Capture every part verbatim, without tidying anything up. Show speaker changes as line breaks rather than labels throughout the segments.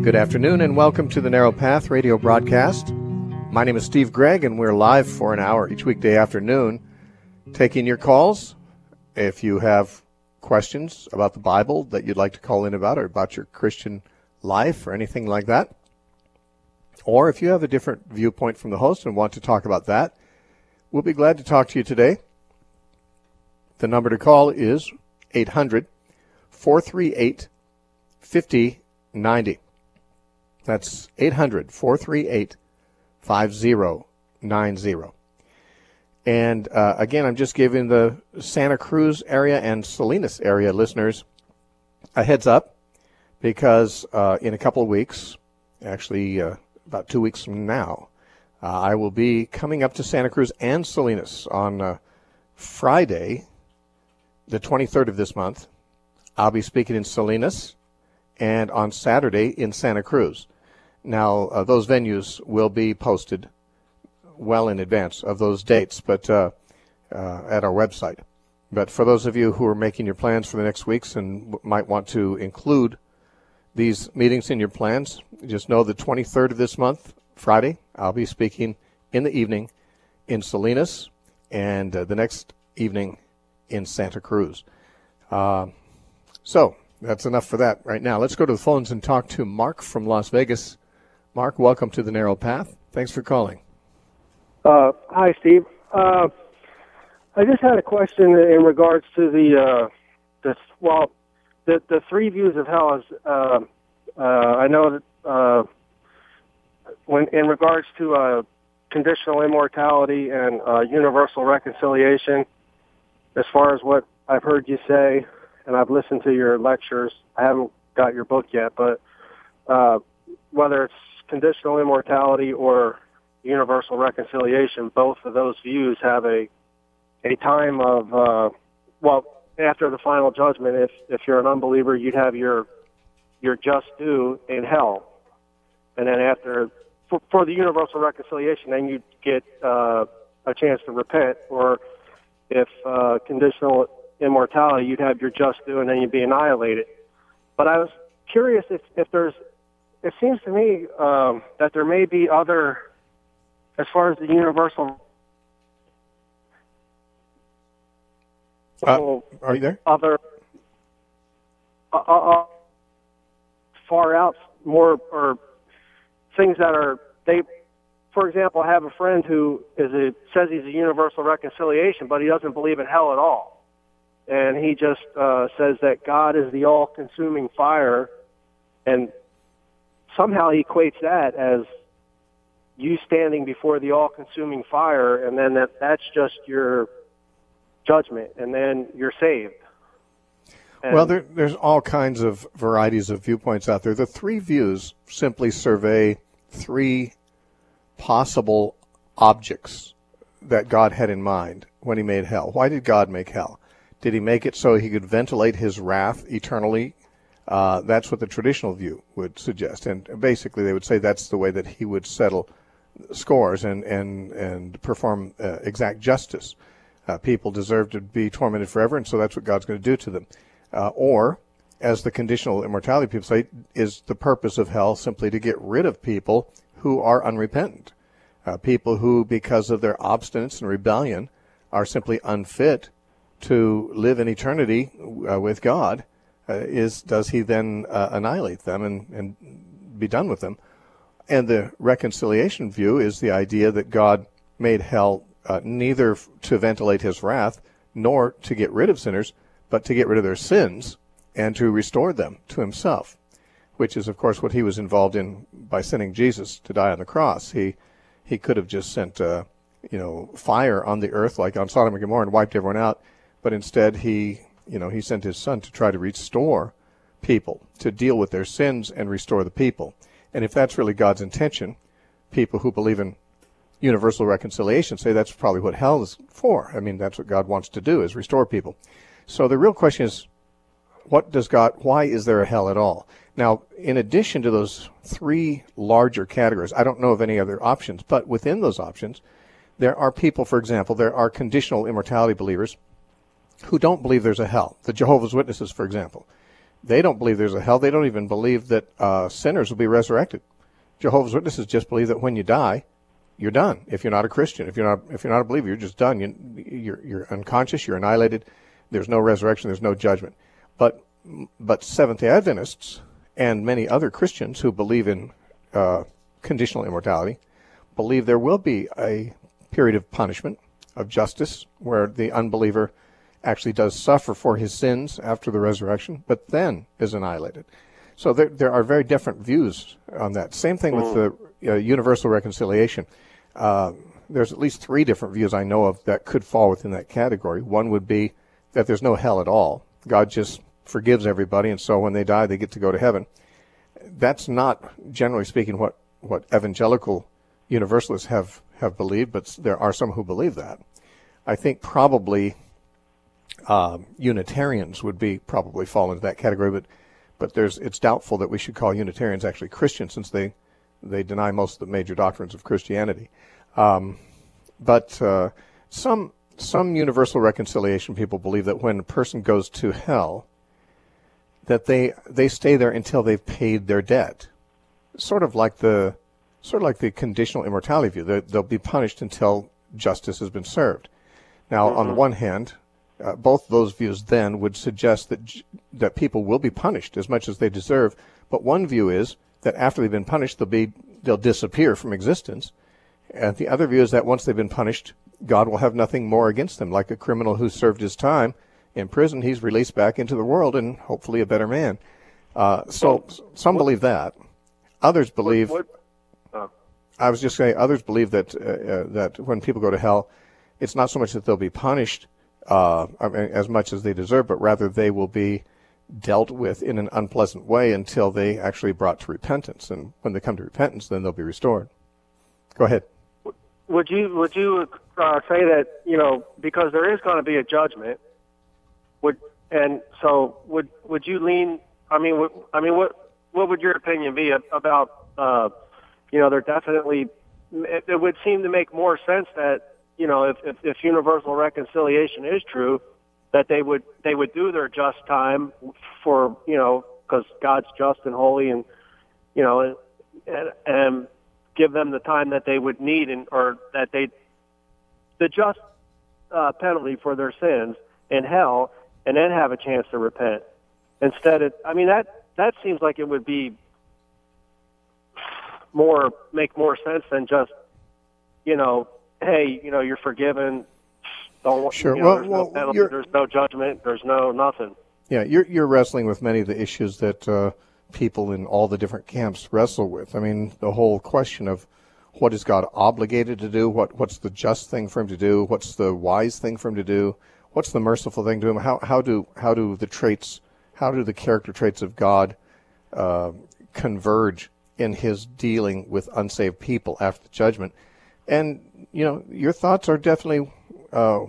Good afternoon and welcome to the Narrow Path radio broadcast. My name is Steve Gregg and we're live for an hour each weekday afternoon taking your calls. If you have questions about the Bible that you'd like to call in about or about your Christian life or anything like that, or if you have a different viewpoint from the host and want to talk about that, we'll be glad to talk to you today. The number to call is eight hundred, four three eight, five zero nine zero. That's eight hundred, four three eight, five zero nine zero. And uh, again, I'm just giving the Santa Cruz area and Salinas area listeners a heads up because uh, in a couple of weeks, actually uh, about two weeks from now, uh, I will be coming up to Santa Cruz and Salinas on uh, Friday, the twenty-third of this month. I'll be speaking in Salinas, and on Saturday in Santa Cruz. Now, uh, those venues will be posted well in advance of those dates, but uh, uh, at our website. But for those of you who are making your plans for the next weeks and w- might want to include these meetings in your plans, just know the twenty-third of this month, Friday, I'll be speaking in the evening in Salinas, and uh, the next evening in Santa Cruz. Uh, so, that's enough for that right now. Let's go to the phones and talk to Mark from Las Vegas. Mark, welcome to the Narrow Path. Thanks for calling.
Uh, hi, Steve. Uh, I just had a question in regards to the, uh, this, well, the the three views of hell. Is uh, uh, I know that uh, when in regards to uh, conditional immortality and uh, universal reconciliation, as far as what I've heard you say, and I've listened to your lectures. I haven't got your book yet, but uh, whether it's conditional immortality or universal reconciliation, both of those views have a a time of, uh, well, after the final judgment, if if you're an unbeliever, you'd have your your just due in hell. And then after, for, for the universal reconciliation, then you'd get uh, a chance to repent. Or if uh, conditional immortality, you'd have your just due and then you'd be annihilated. But I was curious if, if there's, it seems to me um, that there may be other, as far as the universal.
Uh, are you there?
Other uh, uh, far out, more, or things that are, they, for example, I have a friend who is a, says he's a universal reconciliation, but he doesn't believe in hell at all. And he just uh, says that God is the all-consuming fire, and somehow he equates that as you standing before the all-consuming fire, and then that that's just your judgment, and then you're saved. And
well, there, there's all kinds of varieties of viewpoints out there. The three views simply survey three possible objects that God had in mind when he made hell. Why did God make hell? Did he make it so he could ventilate his wrath eternally? Uh, that's what the traditional view would suggest. And basically they would say that's the way that he would settle scores and, and, and perform uh, exact justice. Uh, people deserve to be tormented forever, and so that's what God's going to do to them. Uh, or, as the conditional immortality people say, is the purpose of hell simply to get rid of people who are unrepentant, uh, people who, because of their obstinance and rebellion, are simply unfit to live in eternity uh, with God. Uh, is does he then uh, annihilate them and, and be done with them? And the reconciliation view is the idea that God made hell uh, neither to ventilate his wrath nor to get rid of sinners, but to get rid of their sins and to restore them to himself, which is, of course, what he was involved in by sending Jesus to die on the cross. He he could have just sent, uh, you know, fire on the earth like on Sodom and Gomorrah and wiped everyone out, but instead he, you know, he sent his son to try to restore people, to deal with their sins and restore the people. And if that's really God's intention, people who believe in universal reconciliation say that's probably what hell is for. I mean, that's what God wants to do, is restore people. So the real question is, what does God, why is there a hell at all? Now, in addition to those three larger categories, I don't know of any other options, but within those options, there are people, for example, there are conditional immortality believers who don't believe there's a hell. The Jehovah's Witnesses, for example. They don't believe there's a hell. They don't even believe that uh, sinners will be resurrected. Jehovah's Witnesses just believe that when you die, you're done. If you're not a Christian, if you're not if you're not a believer, you're just done. You, you're you're unconscious. You're annihilated. There's no resurrection. There's no judgment. But but Seventh-day Adventists and many other Christians who believe in uh, conditional immortality believe there will be a period of punishment, of justice, where the unbeliever actually does suffer for his sins after the resurrection, but then is annihilated. So there there are very different views on that. Same thing with the uh, universal reconciliation. Uh, there's at least three different views I know of that could fall within that category. One would be that there's no hell at all. God just forgives everybody, and so when they die, they get to go to heaven. That's not, generally speaking, what, what evangelical universalists have, have believed, but there are some who believe that. I think probably um, Unitarians would be probably fall into that category, but but there's it's doubtful that we should call Unitarians actually Christians, since they they deny most of the major doctrines of Christianity. Um, but uh, some some universal reconciliation people believe that when a person goes to hell, that they they stay there until they've paid their debt, sort of like the sort of like the conditional immortality view. They, they'll be punished until justice has been served. Now, mm-hmm. on the one hand, uh, both those views then would suggest that that people will be punished as much as they deserve. But one view is that after they've been punished, they'll be they'll disappear from existence. And the other view is that once they've been punished, God will have nothing more against them. Like a criminal who served his time in prison, he's released back into the world and hopefully a better man. Uh, so well, some what, believe that. Others believe. What, what, uh, I was just saying. Others believe that uh, uh, that when people go to hell, it's not so much that they'll be punished uh, I mean, as much as they deserve, but rather they will be dealt with in an unpleasant way until they actually brought to repentance. And when they come to repentance, then they'll be restored. Go ahead.
Would you would you uh, say that, you know, because there is going to be a judgment, would and so would would you lean? I mean, would, I mean, what what would your opinion be about? Uh, you know, there definitely it, it would seem to make more sense that, you know, if, if if universal reconciliation is true, that they would they would do their just time for, you know, because God's just and holy, and you know, and, and give them the time that they would need, and or that they the just uh, penalty for their sins in hell, and then have a chance to repent. Instead, of, I mean that that seems like it would be more make more sense than just, you know, hey, you know, you're forgiven. Don't
sure.
You know,
well,
there's
well,
no penalty, there's no judgment, there's no nothing.
Yeah, you're you're wrestling with many of the issues that uh, people in all the different camps wrestle with. I mean, the whole question of what is God obligated to do? What what's the just thing for him to do? What's the wise thing for him to do? What's the merciful thing to him? How how do how do the traits, how do the character traits of God uh, converge in his dealing with unsaved people after the judgment? And you know, your thoughts are definitely uh,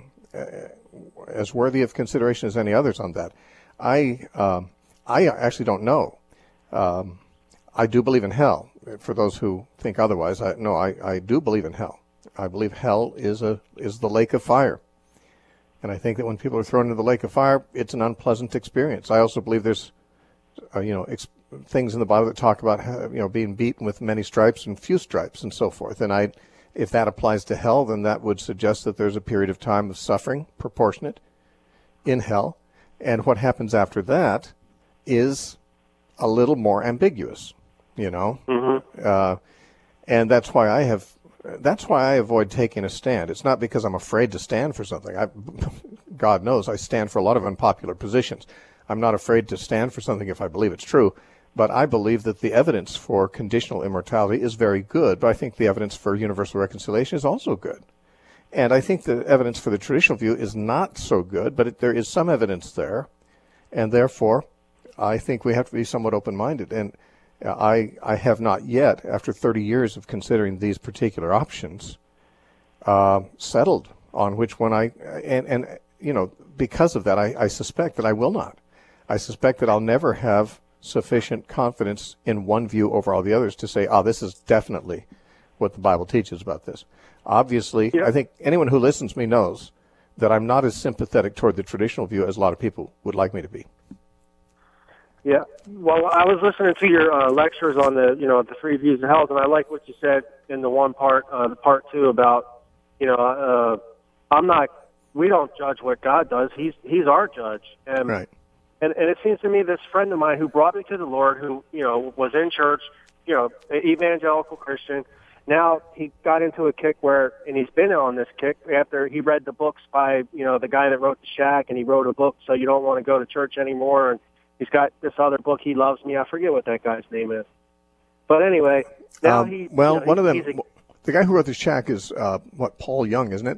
as worthy of consideration as any others on that. I um, I actually don't know. Um, I do believe in hell. For those who think otherwise, I, no, I, I do believe in hell. I believe hell is a is the lake of fire, and I think that when people are thrown into the lake of fire, it's an unpleasant experience. I also believe there's, uh, you know, ex- things in the Bible that talk about how, you know, being beaten with many stripes and few stripes and so forth. And I, if that applies to hell, then that would suggest that there's a period of time of suffering proportionate in hell, and what happens after that is a little more ambiguous, you know,
mm-hmm.
uh, and that's why I have. That's why I avoid taking a stand. It's not because I'm afraid to stand for something. I, God knows I stand for a lot of unpopular positions. I'm not afraid to stand for something if I believe it's true. But I believe that the evidence for conditional immortality is very good. But I think the evidence for universal reconciliation is also good. And I think the evidence for the traditional view is not so good, but it, there is some evidence there. And therefore, I think we have to be somewhat open-minded. And I, I have not yet, after thirty years of considering these particular options, uh, settled on which one I, and, and you know, because of that, I, I suspect that I will not. I suspect that I'll never have sufficient confidence in one view over all the others to say, ah, this is definitely what the Bible teaches about this. Obviously, yeah. I think anyone who listens to me knows that I'm not as sympathetic toward the traditional view as a lot of people would like me to be.
Yeah. Well, I was listening to your uh, lectures on the, you know, the three views of hell, and I like what you said in the one part, uh, the part two about, you know, uh, I'm not. We don't judge what God does. He's He's our judge. And,
Right.
and and it seems to me this friend of mine who brought me to the Lord, who you know was in church, you know, evangelical Christian. Now he got into a kick where, and he's been on this kick after he read the books by, you know, the guy that wrote The Shack, and he wrote a book, So You Don't Want to Go to Church Anymore, and he's got this other book, He Loves Me. I forget what that guy's name is. But anyway, now
Um,
he...
well,
you know,
one
he,
of them,
he's a,
the guy who wrote The Shack is, uh, what, Paul Young, isn't it?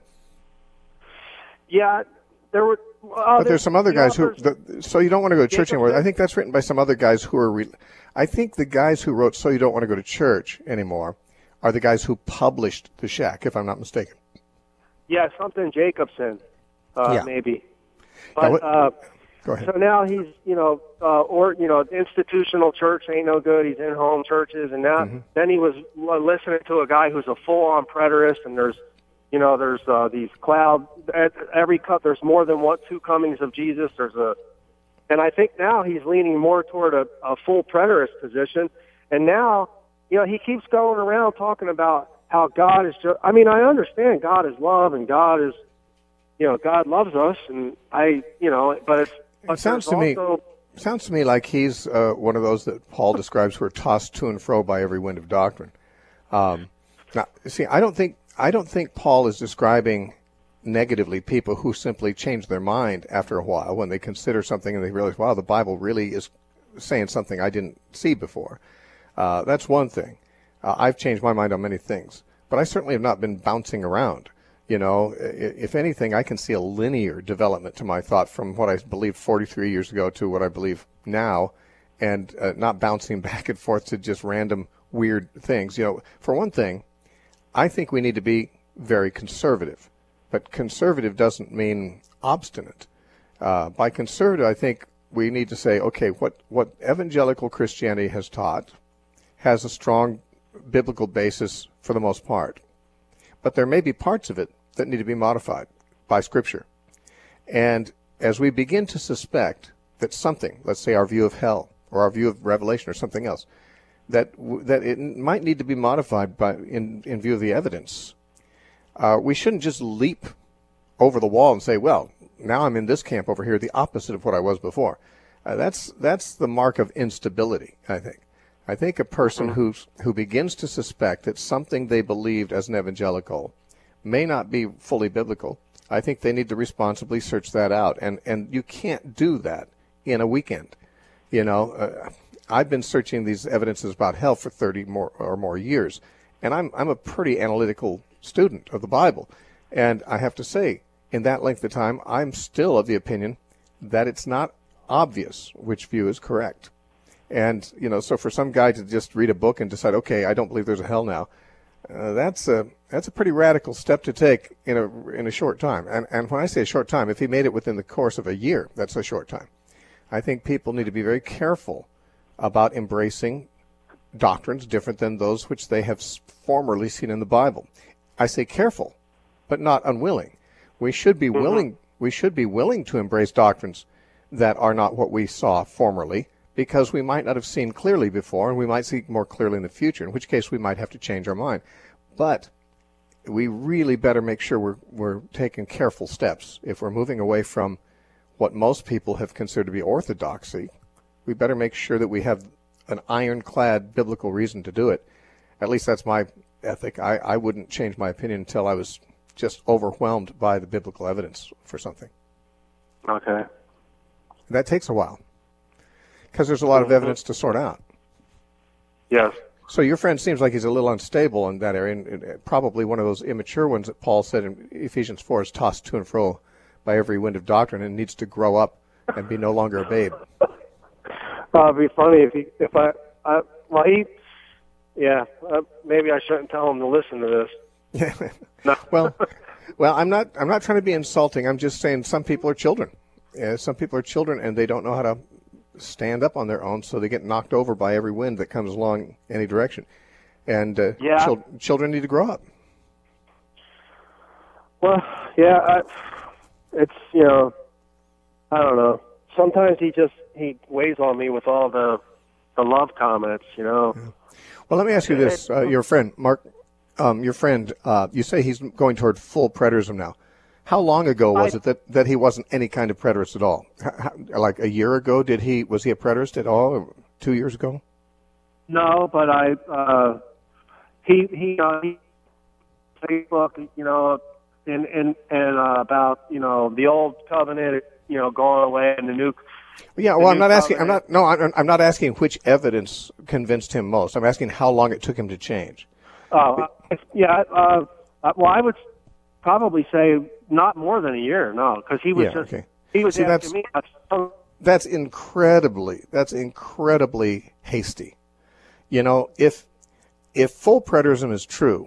yeah, there were... Uh,
But there's some other
the
guys who,
authors-
the, So You Don't Want to Go to Church
Jacobson.
Anymore. I think that's written by some other guys who are, re, I think the guys who wrote So You Don't Want to Go to Church Anymore are the guys who published The Shack, if I'm not mistaken.
Yeah, something Jacobson, uh,
Yeah.
maybe.
Now,
But...
what-
uh,
Go ahead.
So now he's, you know, uh, or you know, institutional church ain't no good. He's in home churches, and now
Mm-hmm.
then he was listening to a guy who's a full-on preterist, and there's, you know, there's uh, these cloud. At every cut, there's more than one, two comings of Jesus. There's a, and I think now he's leaning more toward a, a full preterist position, and now, you know, he keeps going around talking about how God is just. I mean, I understand God is love, and God is, you know, God loves us, and I, you know, but it's.
It sounds to me,
also,
sounds to me like he's uh, one of those that Paul describes who are tossed to and fro by every wind of doctrine. Um, now, see, I don't think I don't think Paul is describing negatively people who simply change their mind after a while when they consider something and they realize, wow, the Bible really is saying something I didn't see before. Uh, that's one thing. Uh, I've changed my mind on many things, but I certainly have not been bouncing around. You know, if anything, I can see a linear development to my thought from what I believed forty-three years ago to what I believe now, and uh, not bouncing back and forth to just random weird things. You know, for one thing, I think we need to be very conservative, but conservative doesn't mean obstinate. Uh, by conservative, I think we need to say, okay, what, what evangelical Christianity has taught has a strong biblical basis for the most part. But there may be parts of it that need to be modified by Scripture. And as we begin to suspect that something, let's say our view of hell or our view of Revelation or something else, that that it might need to be modified by in, in view of the evidence, uh, we shouldn't just leap over the wall and say, well, now I'm in this camp over here, the opposite of what I was before. Uh, that's that's the mark of instability, I think. I think a person who's, who begins to suspect that something they believed as an evangelical may not be fully biblical, I think they need to responsibly search that out. And, and you can't do that in a weekend. You know, uh, I've been searching these evidences about hell for thirty more or more years, and I'm, I'm a pretty analytical student of the Bible. And I have to say, in that length of time, I'm still of the opinion that it's not obvious which view is correct. And, you know, so for some guy to just read a book and decide, okay, I don't believe there's a hell now, uh, that's a that's a pretty radical step to take in a in a short time. And and when I say a short time, if he made it within the course of a year, that's a short time. I think people need to be very careful about embracing doctrines different than those which they have formerly seen in the Bible. I say careful, but not unwilling. We should be willing. We should be willing to embrace doctrines that are not what we saw formerly, because we might not have seen clearly before, and we might see more clearly in the future, in which case we might have to change our mind. But we really better make sure we're, we're taking careful steps. If we're moving away from what most people have considered to be orthodoxy, we better make sure that we have an ironclad biblical reason to do it. At least that's my ethic. I, I wouldn't change my opinion until I was just overwhelmed by the biblical evidence for something.
Okay.
That takes a while, because there's a lot of evidence to sort out.
Yes.
So your friend seems like he's a little unstable in that area, and, and probably one of those immature ones that Paul said in Ephesians four is tossed to and fro by every wind of doctrine and needs to grow up and be no longer a babe.
Uh, it'd be funny if he, if I, I well, he, yeah, uh, maybe I shouldn't tell him to listen to this.
Yeah.
No.
well, well, I'm not. I'm not trying to be insulting. I'm just saying some people are children. Yeah, some people are children, and they don't know how to stand up on their own, so they get knocked over by every wind that comes along any direction. And uh,
yeah.
chil- children need to grow up.
Well, yeah, I, it's, you know, I don't know. So sometimes he just he weighs on me with all the the love comments, you know.
Yeah. Well, let me ask you this: uh, your friend Mark, um, your friend, uh, you say he's going toward full preterism now. How long ago was
I,
it that, that he wasn't any kind of preterist at all? How, like a year ago, did he was he a preterist at all? Or two years ago?
No, but I uh, he he uh, he Facebook, you know, and and and uh, about you know the old covenant, you know, going away and the new.
Yeah, well, I'm not asking. I'm not. No, I'm, I'm not asking which evidence convinced him most. I'm asking how long it took him to change.
Oh, uh, yeah. Uh, well, I would probably say not more than a year. No, because he was
yeah,
just
okay.
he was
See,
asking
that's,
me.
That's incredibly. That's incredibly hasty. You know, if if full preterism is true,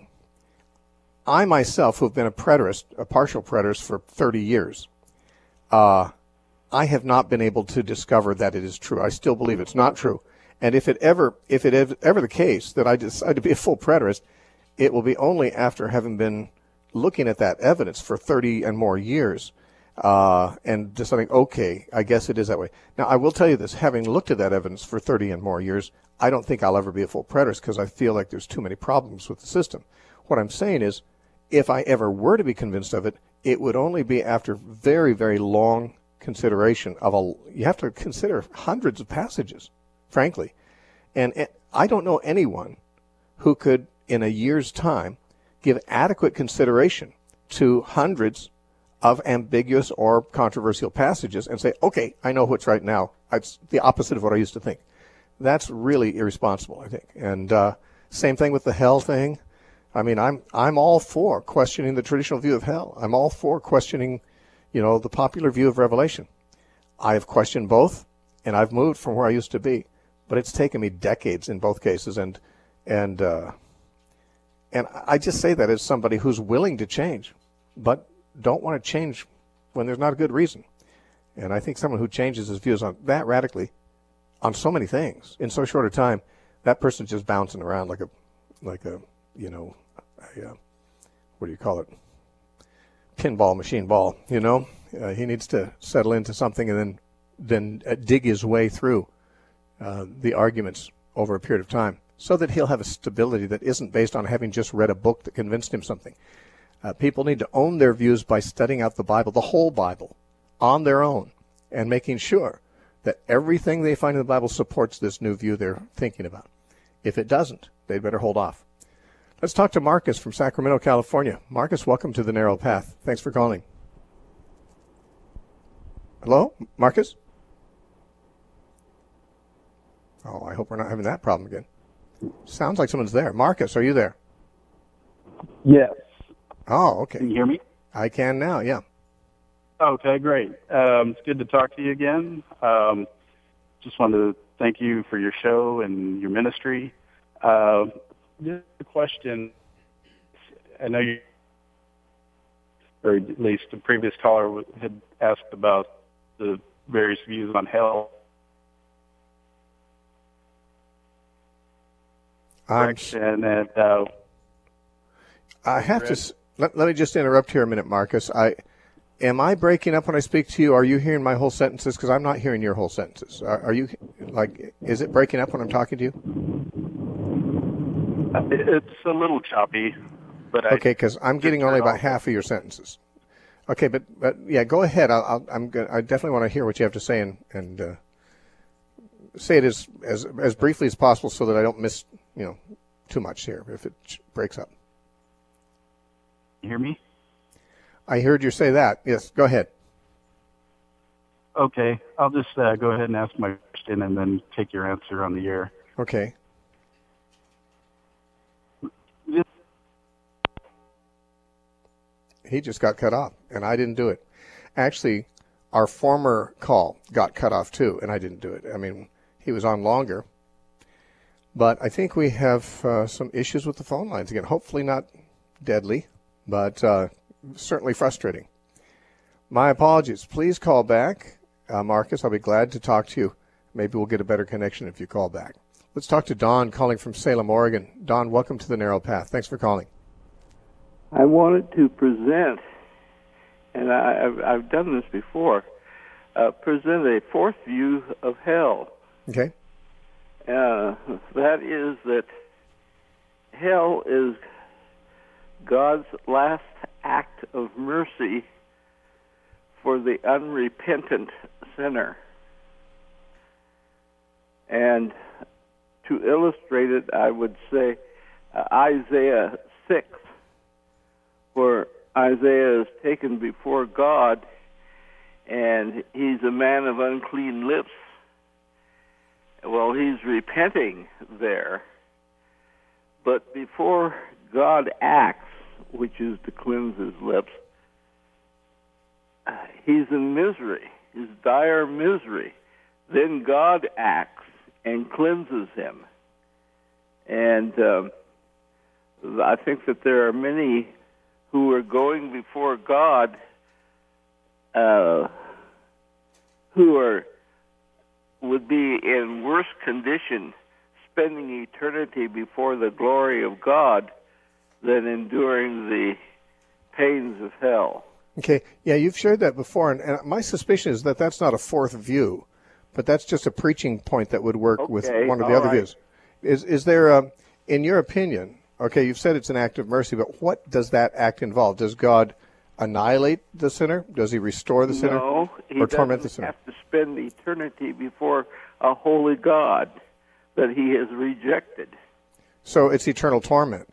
I myself, who've been a preterist, a partial preterist for thirty years, uh, I have not been able to discover that it is true. I still believe it's not true. And if it ever, if it ever, ever the case that I decide to be a full preterist, it will be only after having been looking at that evidence for thirty and more years, uh, and deciding, okay, I guess it is that way. Now, I will tell you this: having looked at that evidence for thirty and more years, I don't think I'll ever be a full preterist because I feel like there's too many problems with the system. What I'm saying is, if I ever were to be convinced of it, it would only be after very, very long consideration of a. You have to consider hundreds of passages, frankly, and it, I don't know anyone who could, in a year's time, give adequate consideration to hundreds of ambiguous or controversial passages and say, okay, I know what's right now. It's the opposite of what I used to think. That's really irresponsible, I think. And uh, same thing with the hell thing. I mean, I'm I'm all for questioning the traditional view of hell. I'm all for questioning, you know, the popular view of Revelation. I have questioned both, and I've moved from where I used to be, but it's taken me decades in both cases, and and uh, and I just say that as somebody who's willing to change, but don't want to change when there's not a good reason. And I think someone who changes his views on that radically, on so many things in so short a time, that person's just bouncing around like a like a you know, a, uh, what do you call it? Pinball machine ball, you know? Uh, he needs to settle into something and then then uh, dig his way through uh, the arguments over a period of time so that he'll have a stability that isn't based on having just read a book that convinced him something. Uh, people need to own their views by studying out the Bible, the whole Bible, on their own, and making sure that everything they find in the Bible supports this new view they're thinking about. If it doesn't, they'd better hold off. Let's talk to Marcus from Sacramento, California. Marcus, welcome to The Narrow Path. Thanks for calling. Hello, Marcus? Oh, I hope we're not having that problem again. Sounds like someone's there. Marcus, are you there?
Yes.
Oh, okay.
Can you hear me?
I can now, yeah.
Okay, great. Um, it's good to talk to you again. Um, just wanted to thank you for your show and your ministry. Uh, This is a question. I know you, or at least the previous caller had asked about the various views on hell.
I'm,
and and uh,
I have to let, let me just interrupt here a minute, Marcus. I am I breaking up when I speak to you? Are you hearing my whole sentences? Because I'm not hearing your whole sentences. Are, are you like? Is it breaking up when I'm talking to you?
It's a little choppy, but I
okay, because I'm getting only about half of your sentences. Okay, but but yeah, go ahead. I'll, I'll, I'm gonna, I definitely want to hear what you have to say and and uh, say it as as as briefly as possible so that I don't miss you know too much here if it breaks up.
You hear me?
I heard you say that. Yes, go ahead.
Okay, I'll just uh, go ahead and ask my question and then take your answer on the air.
Okay. He just got cut off, and I didn't do it. Actually, our former call got cut off, too, and I didn't do it. I mean, he was on longer. But I think we have uh, some issues with the phone lines again. Hopefully not deadly, but uh, certainly frustrating. My apologies. Please call back, uh, Marcus. I'll be glad to talk to you. Maybe we'll get a better connection if you call back. Let's talk to Don calling from Salem, Oregon. Don, welcome to The Narrow Path. Thanks for calling.
I wanted to present, and I, I've, I've done this before, uh, present a fourth view of hell.
Okay.
Uh, that is that hell is God's last act of mercy for the unrepentant sinner. And to illustrate it, I would say uh, Isaiah six, where Isaiah is taken before God, and he's a man of unclean lips. Well, he's repenting there, but before God acts, which is to cleanse his lips, he's in misery, his dire misery. Then God acts and cleanses him. And um, I think that there are many who are going before God uh, who are would be in worse condition spending eternity before the glory of God than enduring the pains of hell.
Okay. Yeah, you've shared that before, and, and my suspicion is that that's not a fourth view, but that's just a preaching point that would work
Okay,
with one of the
all
other
right.
views. Is is there, a, in your opinion, okay, you've said it's an act of mercy, but what does that act involve? Does God annihilate the sinner? Does he restore the sinner?
No, he
or torment the
doesn't
sinner?
have to spend eternity before a holy God that he has rejected.
So it's eternal torment.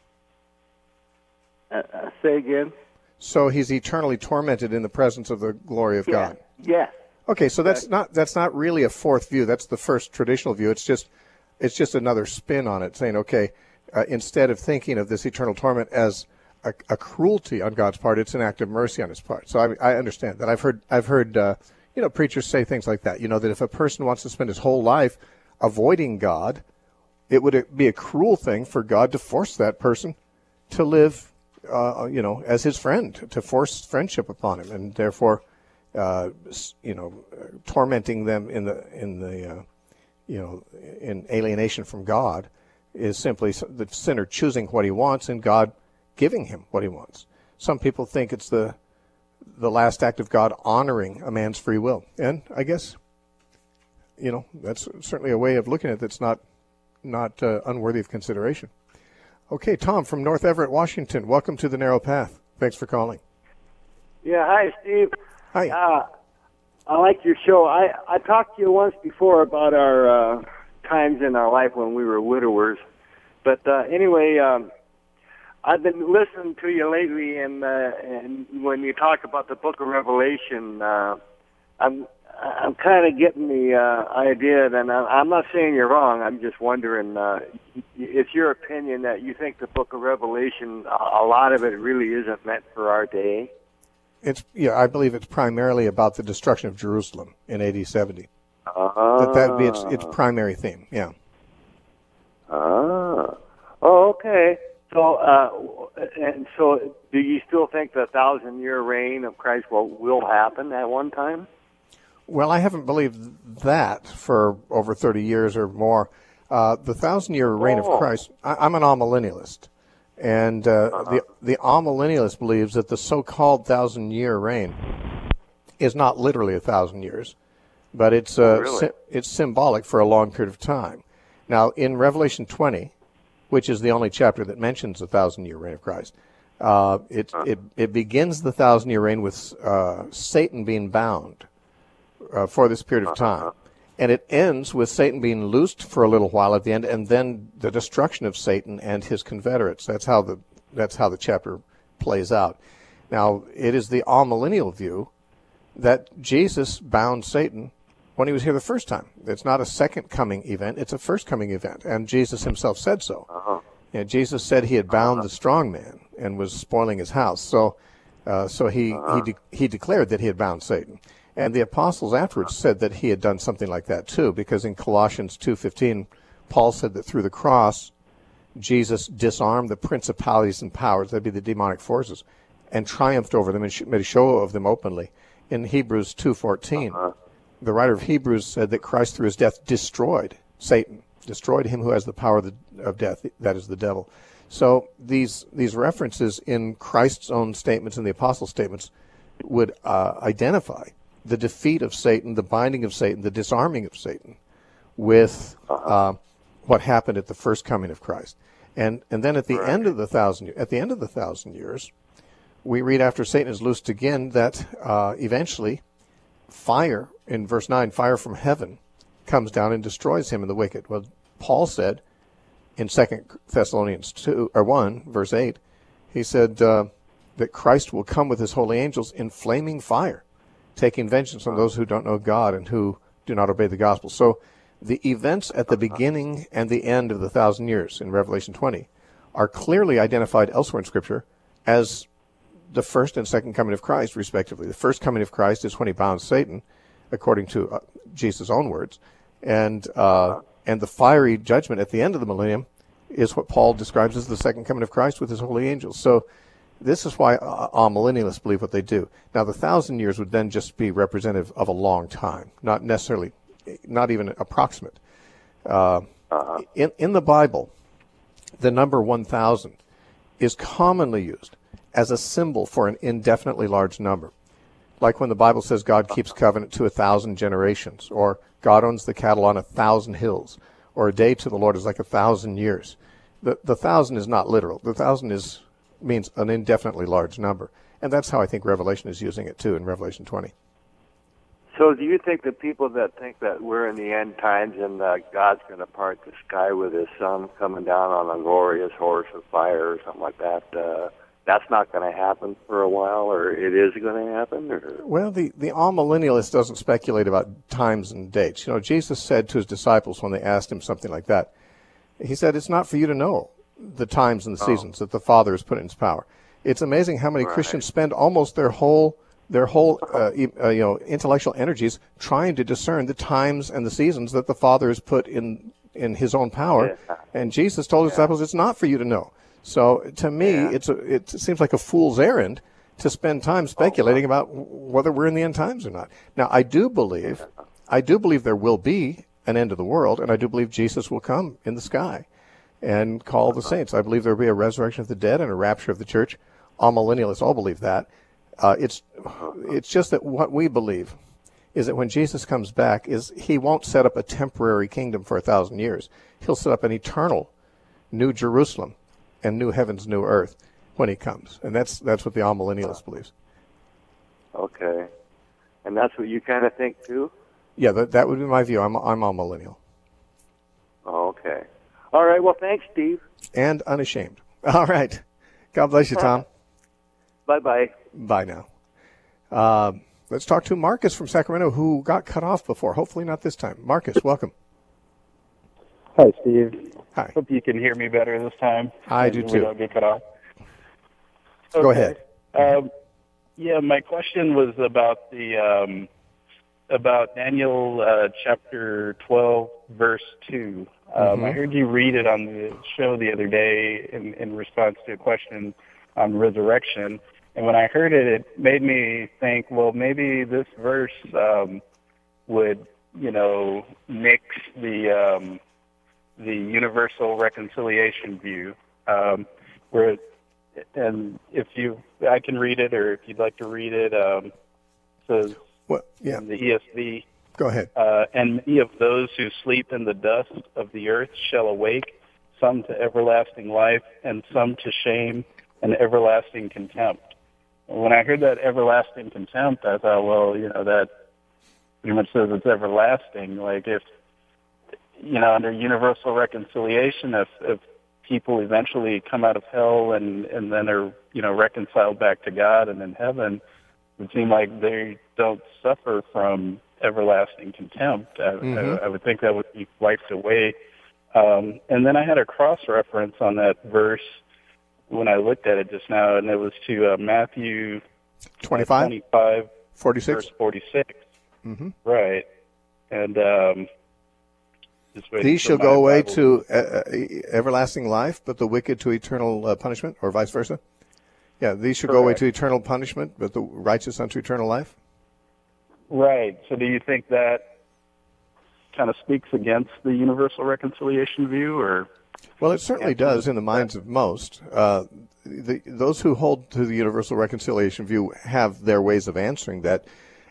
Uh, uh, say again?
So he's eternally tormented in the presence of the glory of
Yeah.
God.
Yes.
Okay, so that's not that's not really a fourth view. That's the first traditional view. It's just it's just another spin on it, saying, okay, uh, instead of thinking of this eternal torment as a, a cruelty on God's part, it's an act of mercy on His part. So I, I understand that. I've heard I've heard uh, you know preachers say things like that. You know that if a person wants to spend his whole life avoiding God, it would be a cruel thing for God to force that person to live, uh, you know, as His friend, to force friendship upon Him, and therefore, uh, you know, tormenting them in the in the uh, you know in alienation from God is simply the sinner choosing what he wants and God giving him what he wants. Some people think it's the the last act of God honoring a man's free will, and I guess, you know, that's certainly a way of looking at it that's not not uh, unworthy of consideration. Okay, Tom from North Everett, Washington. Welcome to the Narrow Path. Thanks for calling.
Yeah, hi, Steve.
Hi.
Uh, I like your show. I, I talked to you once before about our uh, times in our life when we were widowers. But uh, anyway, um, I've been listening to you lately, and, uh, and when you talk about the Book of Revelation, uh, I'm I'm kind of getting the uh, idea, and I'm not saying you're wrong. I'm just wondering, uh, it's your opinion that you think the Book of Revelation, a lot of it really isn't meant for our day?
It's yeah, I believe it's primarily about the destruction of Jerusalem in A D seventy.
Uh,
That that would be its its primary theme. Yeah.
Ah. Oh, okay. So, uh, and so, do you still think the thousand-year reign of Christ will will happen at one time?
Well, I haven't believed that for over thirty years or more. Uh, the thousand-year reign of
Oh.
Christ, I, I'm an amillennialist. And uh,
Uh-huh.
the, the amillennialist believes that the so-called thousand-year reign is not literally a thousand years, but it's, uh,
Oh, really?
sy- it's symbolic for a long period of time. Now, in Revelation twenty, which is the only chapter that mentions the thousand-year reign of Christ, uh, it, it, it begins the thousand-year reign with uh, Satan being bound uh, for this period of time. And it ends with Satan being loosed for a little while at the end, and then the destruction of Satan and his confederates. That's how the that's how the chapter plays out. Now, it is the amillennial view that Jesus bound Satan when he was here the first time. It's not a second coming event; it's a first coming event, and Jesus himself said so.
Uh-huh.
You know, Jesus said he had bound the strong man and was spoiling his house. So, uh, so he he de- he declared that he had bound Satan. And the apostles afterwards said that he had done something like that too, because in Colossians two fifteen, Paul said that through the cross, Jesus disarmed the principalities and powers, that'd be the demonic forces, and triumphed over them and made a show of them openly. In Hebrews two fourteen, the writer of Hebrews said that Christ through his death destroyed Satan, destroyed him who has the power of, the, of death, that is the devil. So these these references in Christ's own statements and the apostles' statements would uh, identify the defeat of Satan, the binding of Satan, the disarming of Satan with uh, what happened at the first coming of Christ. And and then at the
Right.
end of the thousand at the end of the thousand years, we read after Satan is loosed again that uh, eventually fire, in verse nine, fire from heaven comes down and destroys him and the wicked. Well, Paul said in Second Thessalonians two or one, verse eight, he said uh, that Christ will come with his holy angels in flaming fire, taking vengeance on those who don't know God and who do not obey the gospel. So the events at the beginning and the end of the thousand years in Revelation twenty are clearly identified elsewhere in Scripture as the first and second coming of Christ, respectively. The first coming of Christ is when he bound Satan, according to uh, Jesus' own words, and uh, and the fiery judgment at the end of the millennium is what Paul describes as the second coming of Christ with his holy angels. So this is why uh, all millennialists believe what they do. Now, the thousand years would then just be representative of a long time, not necessarily, not even approximate. Uh,
Uh-huh.
in, in the Bible, the number one thousand is commonly used as a symbol for an indefinitely large number. Like when the Bible says God keeps covenant to a thousand generations, or God owns the cattle on a thousand hills, or a day to the Lord is like a thousand years. The the thousand is not literal. The thousand is means an indefinitely large number. And that's how I think Revelation is using it too in Revelation twenty.
So do you think the people that think that we're in the end times and uh, God's going to part the sky with his son coming down on a glorious horse of fire or something like that, uh, that's not going to happen for a while, or it is going to happen? Or?
Well, the, the all-millennialist doesn't speculate about times and dates. You know, Jesus said to his disciples when they asked him something like that, he said, it's not for you to know the times and the
Oh.
seasons that the Father has put in his power. It's amazing how many
Right.
Christians spend almost their whole their whole uh, e- uh, you know intellectual energies trying to discern the times and the seasons that the Father has put in in his own power.
Yeah.
And Jesus told his
Yeah.
disciples, it's not for you to know. So to me,
Yeah.
it's a, it seems like a fool's errand to spend time speculating about w- whether we're in the end times or not. Now, I do believe, I do believe there will be an end of the world, and I do believe Jesus will come in the sky and call the saints. I believe there will be a resurrection of the dead and a rapture of the church. All millennialists all believe that. Uh, it's it's just that what we believe is that when Jesus comes back, is he won't set up a temporary kingdom for a thousand years. He'll set up an eternal new Jerusalem and new heavens, new earth when he comes. And that's that's what the all millennialist believes.
Okay. And that's what you kind of think, too?
Yeah, that, that would be my view. I'm I'm all millennial.
Oh, okay. All right. Well, thanks, Steve.
And unashamed. All right. God bless you, Tom.
Bye-bye.
Bye now. Uh, let's talk to Marcus from Sacramento, who got cut off before. Hopefully not this time. Marcus, welcome.
Hi, Steve.
Hi.
Hope you can hear me better this time.
I
and
do
we
too.
don't get cut off.
Go ahead.
Um, yeah, my question was about the um, about Daniel uh, chapter twelve, verse two. Um,
Mhm.
I heard you read it on the show the other day in, in response to a question on resurrection. And when I heard it, it made me think, well, maybe this verse um, would, you know, mix the um, the universal reconciliation view, um, where, and if you, I can read it, or if you'd like to read it, um, says
Well, yeah,
in the E S V,
go ahead.
uh, and many of those who sleep in the dust of the earth shall awake, some to everlasting life, and some to shame and everlasting contempt. When I heard that everlasting contempt, I thought, well, you know, that pretty much says it's everlasting. Like if, you know, under universal reconciliation, if, if people eventually come out of hell and, and then are, you know, reconciled back to God and in heaven, it would seem like they don't suffer from everlasting contempt. I,
Mhm.
I, I would think that would be wiped away. Um, and then I had a cross-reference on that verse when I looked at it just now, and it was to uh, Matthew
twenty-five,
twenty-five,
forty-six.
verse forty-six.
Mm-hmm.
Right. And um, just waiting
These
for
shall
my
go away
Bible.
to uh, uh, everlasting life, but the wicked to eternal uh, punishment, or vice versa. Yeah, these shall go away
Correct.
to eternal punishment, but the righteous unto eternal life.
Right. So do you think that kind of speaks against the universal reconciliation view, or?
Well, it certainly does in the minds of most. Uh, the, those who hold to the universal reconciliation view have their ways of answering that.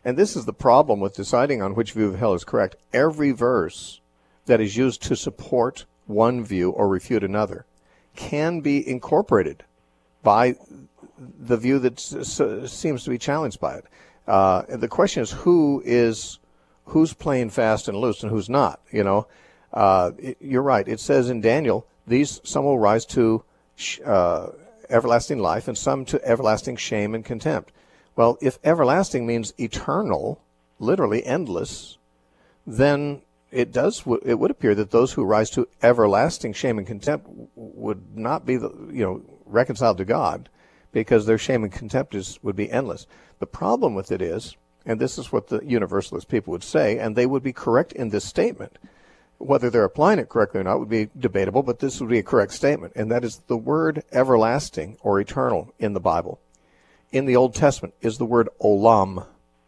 And this is the problem with deciding on which view of hell is correct. Every verse that is used to support one view or refute another can be incorporated by the view that s- seems to be challenged by it. Uh, the question is who is who's playing fast and loose and who's not. You know, uh, it, you're right. It says in Daniel, these some will rise to sh- uh, everlasting life and some to everlasting shame and contempt. Well, if everlasting means eternal, literally endless, then it does. It would appear that those who rise to everlasting shame and contempt would not be, the, you know, reconciled to God, because their shame and contempt is, would be endless. The problem with it is, and this is what the universalist people would say, and they would be correct in this statement. Whether they're applying it correctly or not would be debatable, but this would be a correct statement, and that is the word everlasting or eternal in the Bible. In the Old Testament is the word olam.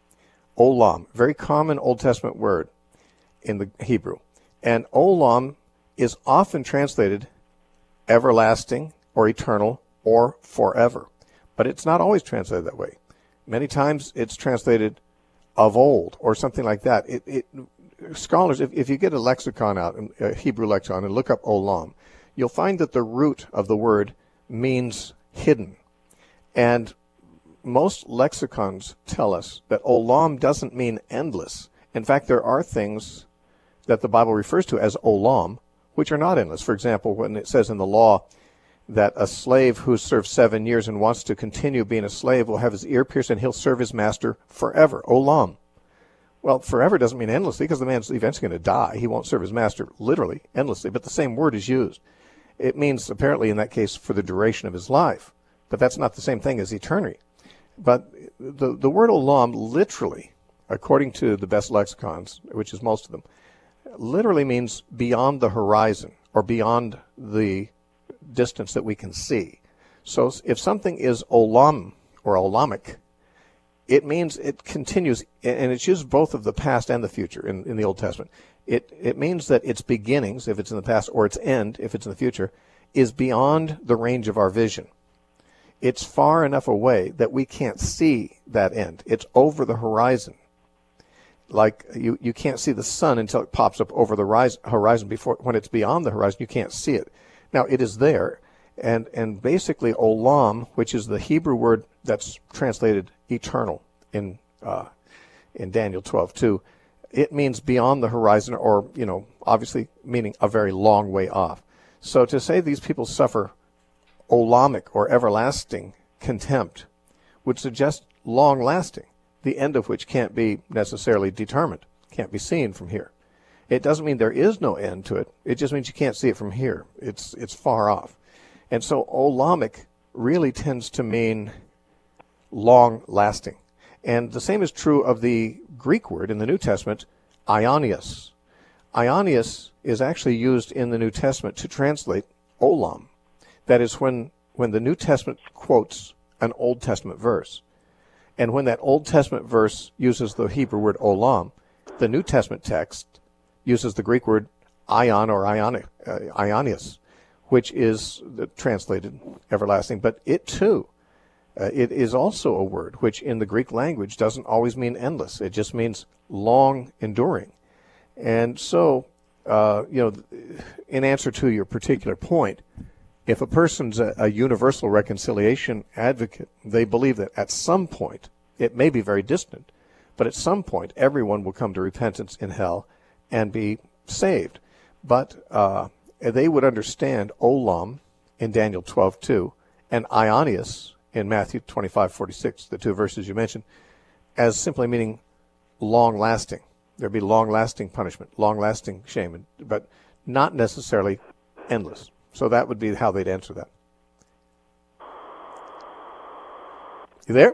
Olam, very common Old Testament word in the Hebrew. And olam is often translated everlasting or eternal or forever. But it's not always translated that way. Many times it's translated of old or something like that. It, it, scholars, if, if you get a lexicon out, a Hebrew lexicon, and look up olam, you'll find that the root of the word means hidden. And most lexicons tell us that olam doesn't mean endless. In fact, there are things that the Bible refers to as olam, which are not endless. For example, when it says in the law that a slave who served seven years and wants to continue being a slave will have his ear pierced and he'll serve his master forever. Olam. Well, forever doesn't mean endlessly, because the man's eventually going to die. He won't serve his master literally, endlessly, but the same word is used. It means, apparently in that case, for the duration of his life. But that's not the same thing as eternity. But the, the word olam literally, according to the best lexicons, which is most of them, literally means beyond the horizon or beyond the distance that we can see. So if something is olam or olamic, it means it continues, and it's used both of the past and the future in, in the Old Testament. It it means that its beginnings, if it's in the past, or its end, if it's in the future, is beyond the range of our vision. It's far enough away that we can't see that end. It's over the horizon. Like you, you can't see the sun until it pops up over the rise, horizon. Before, when it's beyond the horizon, you can't see it. Now, it is there, and, and basically olam, which is the Hebrew word that's translated eternal in uh, in Daniel twelve two, it means beyond the horizon, or, you know, obviously meaning a very long way off. So to say these people suffer olamic or everlasting contempt would suggest long-lasting, the end of which can't be necessarily determined, can't be seen from here. It doesn't mean there is no end to it. It just means you can't see it from here. It's it's far off. And so olamic really tends to mean long-lasting. And the same is true of the Greek word in the New Testament, aionios. Aionios is actually used in the New Testament to translate olam. That is when, when the New Testament quotes an Old Testament verse. And when that Old Testament verse uses the Hebrew word olam, the New Testament text uses the Greek word ion or ionic, uh, aionios, which is the translated everlasting. But it too, uh, it is also a word which in the Greek language doesn't always mean endless. It just means long enduring. And so, uh, you know, in answer to your particular point, if a person's a, a universal reconciliation advocate, they believe that at some point, it may be very distant, but at some point everyone will come to repentance in hell and be saved. But uh, they would understand olam in Daniel twelve two and aionios in Matthew twenty-five forty-six, the two verses you mentioned, as simply meaning long-lasting. There'd be long-lasting punishment, long-lasting shame, but not necessarily endless. So that would be how they'd answer that. You there?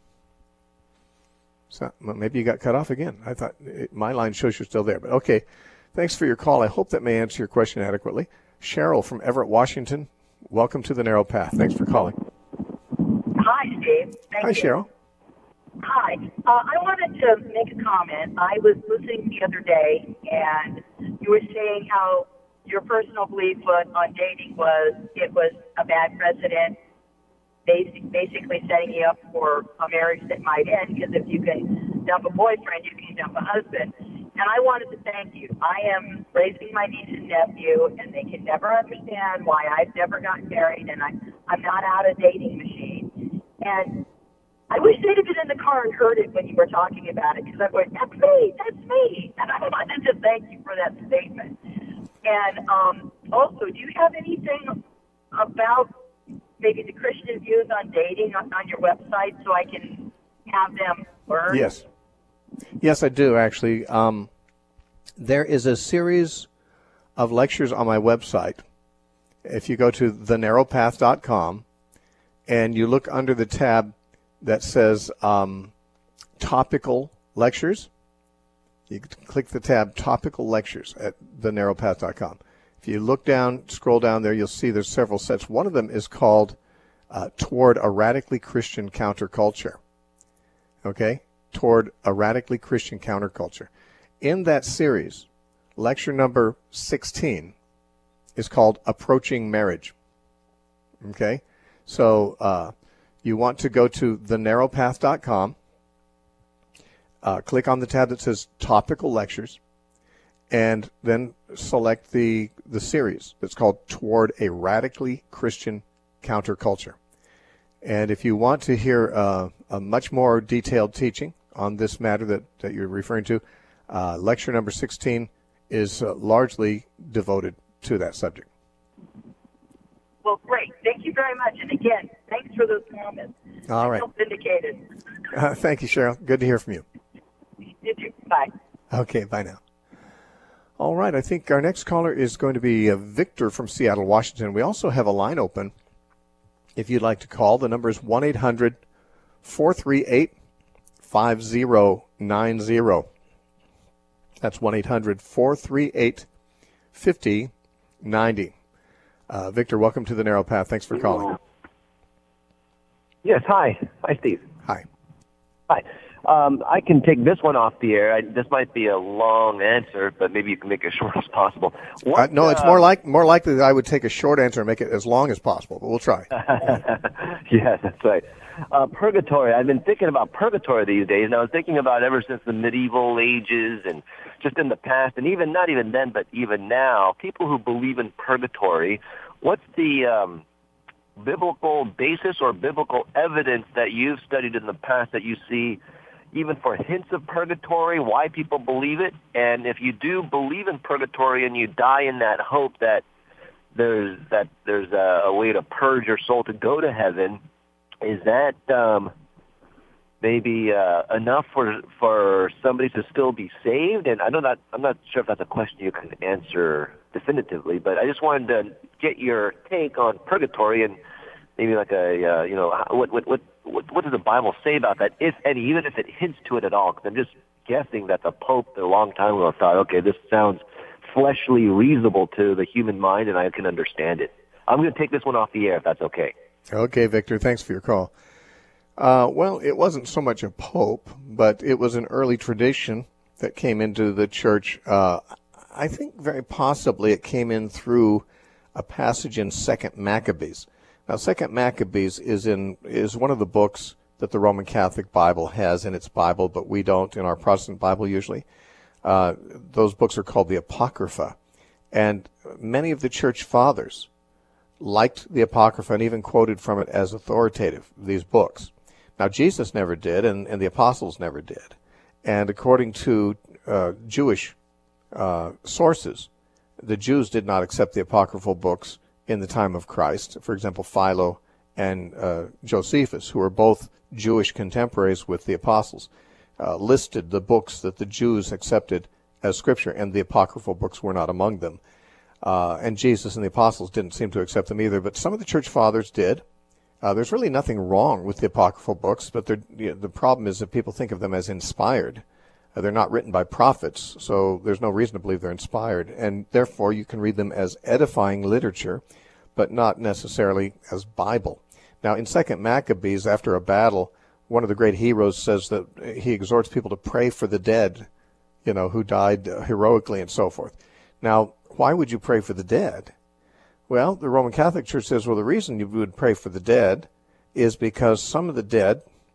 So maybe you got cut off again. I thought it, my line shows you're still there. But okay, thanks for your call. I hope that may answer your question adequately. Cheryl from Everett, Washington, welcome to the Narrow Path. Thanks for calling.
Hi, Steve. Thank
Hi,
you.
Cheryl.
Hi. Uh, I wanted to make a comment. I was listening the other day, and you were saying how your personal belief on dating was it was a bad precedent, basic, basically setting you up for a marriage that might end, because if you can dump a boyfriend, you can dump a husband. And I wanted to thank you. I am raising my niece and nephew, and they can never understand why I've never gotten married, and I, I'm not out of dating machine. And I wish they'd have been in the car and heard it when you were talking about it, because I'm going, that's me, that's me. And I wanted to thank you for that statement. And um, also, do you have anything about maybe the Christian views on dating on, on your website so I can have them learn?
Yes. Yes, I do, actually. Um, there is a series of lectures on my website. If you go to the narrow path dot com and you look under the tab that says um, Topical Lectures, you can click the tab Topical Lectures at the narrow path dot com. If you look down, scroll down there, you'll see there's several sets. One of them is called uh, Toward a Radically Christian Counterculture. Okay? Toward a Radically Christian Counterculture. In that series, lecture number sixteen is called Approaching Marriage. Okay? So uh, you want to go to the narrow path dot com, uh, click on the tab that says Topical Lectures, and then select the, the series that's called Toward a Radically Christian Counterculture. And if you want to hear uh, a much more detailed teaching on this matter that, that you're referring to, uh, lecture number sixteen is uh, largely devoted to that subject.
Well, great. Thank you very much. And again, thanks for those comments.
All right.
I feel vindicated.
Uh, thank you, Cheryl. Good to hear from you.
You too. Bye.
Okay, bye now. All right, I think our next caller is going to be uh, Victor from Seattle, Washington. We also have a line open. If you'd like to call, the number is one eight hundred four three eight five zero nine zero. That's one eight hundred four three eight five zero nine zero. Uh, Victor, welcome to the Narrow Path. Thanks for calling.
Yes, hi. Hi, Steve.
Hi.
Hi. Um, I can take this one off the air. I, this might be a long answer, but maybe you can make it as short as possible. What,
uh, no, it's
uh,
more like more likely that I would take a short answer and make it as long as possible, but we'll try.
Yes, that's right. Uh, purgatory. I've been thinking about purgatory these days, and I was thinking about it ever since the medieval ages and just in the past, and even not even then, but even now, people who believe in purgatory, what's the um, biblical basis or biblical evidence that you've studied in the past that you see even for hints of purgatory, why people believe it? And if you do believe in purgatory and you die in that hope that there's that there's a, a way to purge your soul to go to heaven, is that um, maybe uh, enough for for somebody to still be saved? And I know that I'm not sure if that's a question you can answer definitively, but I just wanted to get your take on purgatory and maybe like a uh, you know what what what what what does the Bible say about that, if any, even if it hints to it at all? Because I'm just guessing that the Pope a long time ago thought, okay, this sounds fleshly reasonable to the human mind, and I can understand it. I'm going to take this one off the air if that's okay.
Okay, Victor, thanks for your call. Uh, well, it wasn't so much a pope, but it was an early tradition that came into the church. Uh, I think very possibly it came in through a passage in Second Maccabees. Now, Second Maccabees is in is one of the books that the Roman Catholic Bible has in its Bible, but we don't in our Protestant Bible usually. Uh, those books are called the Apocrypha, and many of the church fathers liked the Apocrypha and even quoted from it as authoritative, these books. Now, Jesus never did, and, and the apostles never did. And according to uh, Jewish uh, sources, the Jews did not accept the apocryphal books in the time of Christ. For example, Philo and uh, Josephus, who were both Jewish contemporaries with the apostles, uh, listed the books that the Jews accepted as scripture, and the apocryphal books were not among them. Uh, and Jesus and the apostles didn't seem to accept them either, but some of the church fathers did. Uh, there's really nothing wrong with the apocryphal books, but you know, the problem is that people think of them as inspired. Uh, they're not written by prophets, so there's no reason to believe they're inspired, and therefore you can read them as edifying literature, but not necessarily as Bible. Now, in Second Maccabees, after a battle, one of the great heroes says that he exhorts people to pray for the dead, you know, who died heroically and so forth. Now, why would you pray for the dead? Well, the Roman Catholic Church says, well, the reason you would pray for the dead is because some of the dead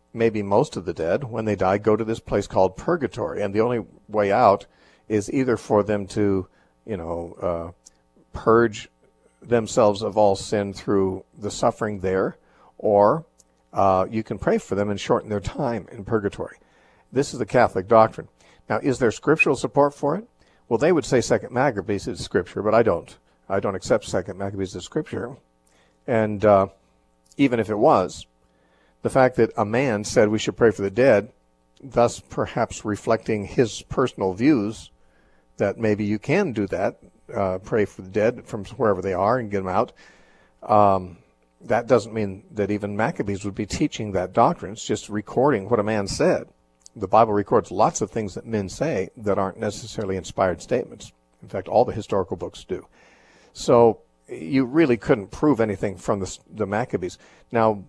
maybe most of the dead, when they die, go to this place called purgatory. And the only way out is either for them to, you know, uh, purge themselves of all sin through the suffering there, or uh, you can pray for them and shorten their time in purgatory. This is the Catholic doctrine. Now, is there scriptural support for it? Well, they would say Second Maccabees is scripture, but I don't. I don't accept Second Maccabees as scripture. And uh, even if it was, the fact that a man said we should pray for the dead, thus perhaps reflecting his personal views that maybe you can do that, uh, pray for the dead from wherever they are and get them out, um, that doesn't mean that even Maccabees would be teaching that doctrine. It's just recording what a man said. The Bible records lots of things that men say that aren't necessarily inspired statements. In fact, all the historical books do. So you really couldn't prove anything from the, the Maccabees. Now,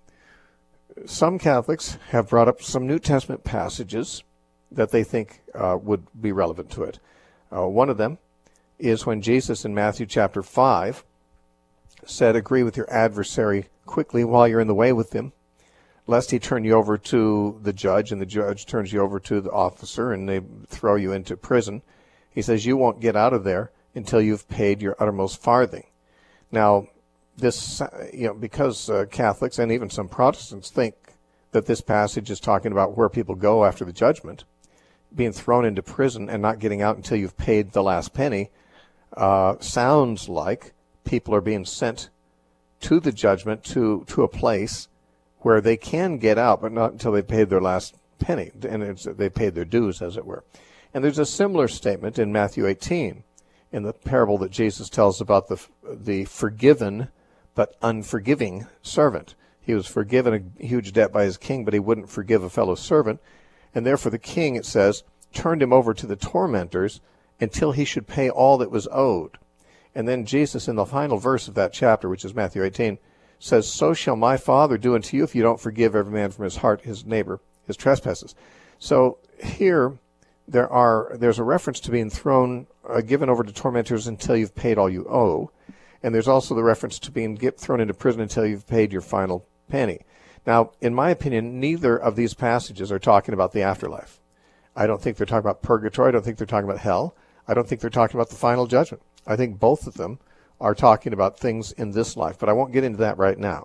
some Catholics have brought up some New Testament passages that they think uh, would be relevant to it. Uh, one of them is when Jesus in Matthew chapter five said, agree with your adversary quickly while you're in the way with him, lest he turn you over to the judge, and the judge turns you over to the officer, and they throw you into prison. He says, you won't get out of there until you've paid your uttermost farthing. Now, this, you know, because uh, Catholics and even some Protestants think that this passage is talking about where people go after the judgment, being thrown into prison and not getting out until you've paid the last penny, uh, sounds like people are being sent to the judgment, to, to a place where they can get out, but not until they paid their last penny, and it's, they paid their dues, as it were. And there's a similar statement in Matthew eighteen, in the parable that Jesus tells about the the forgiven but unforgiving servant. He was forgiven a huge debt by his king, but he wouldn't forgive a fellow servant, and therefore the king, it says, turned him over to the tormentors until he should pay all that was owed. And then Jesus, in the final verse of that chapter, which is Matthew eighteen, says, so shall my Father do unto you if you don't forgive every man from his heart his neighbor his trespasses. So here there are there's a reference to being thrown, uh, given over to tormentors until you've paid all you owe. And there's also the reference to being get thrown into prison until you've paid your final penny. Now, in my opinion, neither of these passages are talking about the afterlife. I don't think they're talking about purgatory. I don't think they're talking about hell. I don't think they're talking about the final judgment. I think both of them are talking about things in this life, but I won't get into that right now.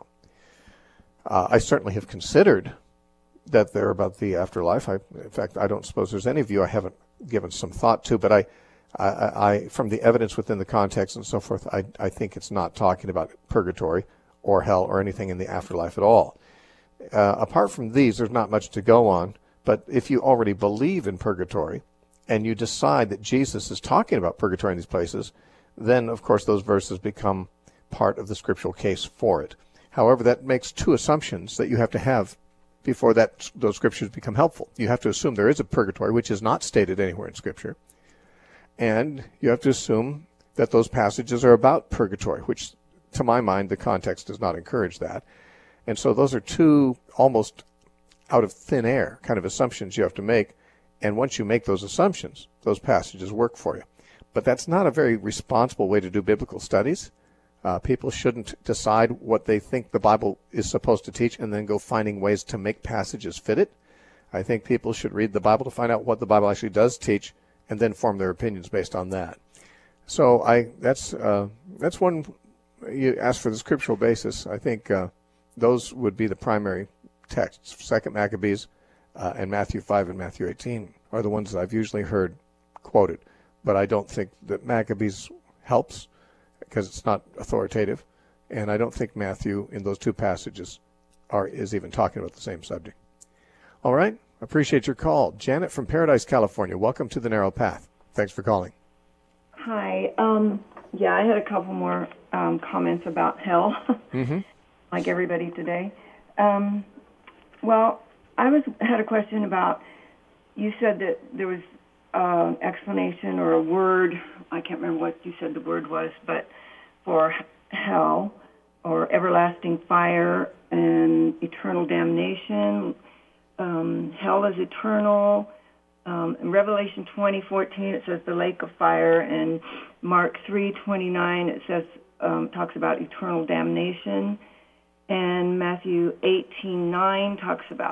Uh, I certainly have considered that they're about the afterlife. I, in fact, I don't suppose there's any view I haven't given some thought to, but I, I, I from the evidence within the context and so forth, I, I think it's not talking about purgatory or hell or anything in the afterlife at all. Uh, apart from these, there's not much to go on, but if you already believe in purgatory and you decide that Jesus is talking about purgatory in these places, then, of course, those verses become part of the scriptural case for it. However, that makes two assumptions that you have to have before that those scriptures become helpful. You have to assume there is a purgatory, which is not stated anywhere in Scripture, and you have to assume that those passages are about purgatory, which, to my mind, the context does not encourage that. And so those are two almost out of thin air kind of assumptions you have to make, and once you make those assumptions, those passages work for you. But that's not a very responsible way to do biblical studies. Uh, people shouldn't decide what they think the Bible is supposed to teach and then go finding ways to make passages fit it. I think people should read the Bible to find out what the Bible actually does teach and then form their opinions based on that. So I that's uh, that's one, you ask for the scriptural basis. I think uh, those would be the primary texts. Second Maccabees uh, and Matthew five and Matthew eighteen are the ones that I've usually heard quoted. But I don't think that Maccabees helps because it's not authoritative, and I don't think Matthew in those two passages are is even talking about the same subject. All right, appreciate your call. Janet from Paradise, California. Welcome to The Narrow Path. Thanks for calling.
Hi. Um, yeah, I had a couple more um, comments about hell,
mm-hmm.
like everybody today. Um, well, I was had a question about, you said that there was uh, explanation or a word, I can't remember what you said the word was, but for hell or everlasting fire and eternal damnation. Um, hell is eternal. Um, in Revelation twenty fourteen, it says the lake of fire, and Mark three twenty-nine, it says um, talks about eternal damnation, and Matthew eighteen nine talks about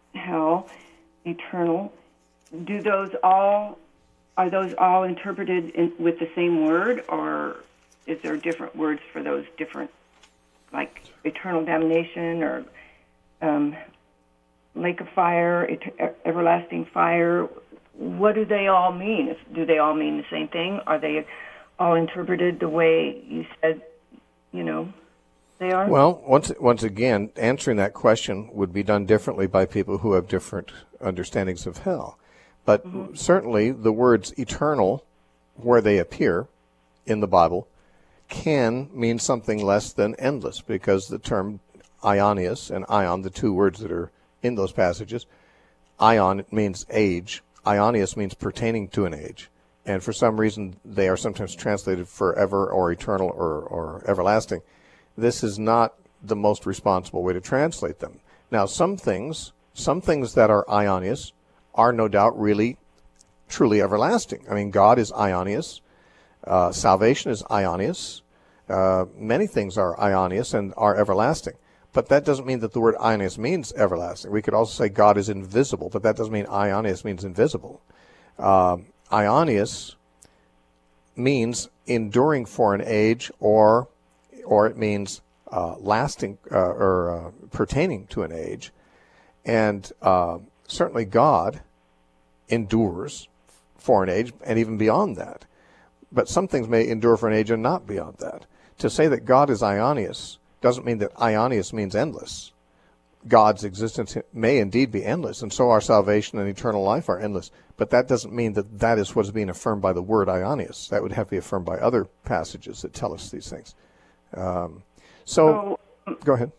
hell, eternal. Do those all are those all interpreted in, with the same word, or is there different words for those different, like eternal damnation or um, lake of fire, et- everlasting fire? What do they all mean? Do they all mean the same thing? Are they all interpreted the way you said, you know, they are?
Well, once once again, answering that question would be done differently by people who have different understandings of hell. But mm-hmm. certainly the words eternal, where they appear in the Bible, can mean something less than endless, because the term aionios and ion, the two words that are in those passages, ion means age, aionios means pertaining to an age. And for some reason, they are sometimes translated forever or eternal or, or everlasting. This is not the most responsible way to translate them. Now, some things, some things that are aionios are no doubt really, truly everlasting. I mean, God is aionios. Uh, salvation is aionios. Uh, many things are aionios and are everlasting. But that doesn't mean that the word aionios means everlasting. We could also say God is invisible, but that doesn't mean aionios means invisible. Uh, aionios means enduring for an age, or or it means uh, lasting uh, or uh, pertaining to an age. And uh, certainly God endures for an age and even beyond that. But some things may endure for an age and not beyond that. To say that God is aionios doesn't mean that aionios means endless. God's existence may indeed be endless, and so our salvation and eternal life are endless. But that doesn't mean that that is what is being affirmed by the word aionios. That would have to be affirmed by other passages that tell us these things. Um, so, so, go ahead.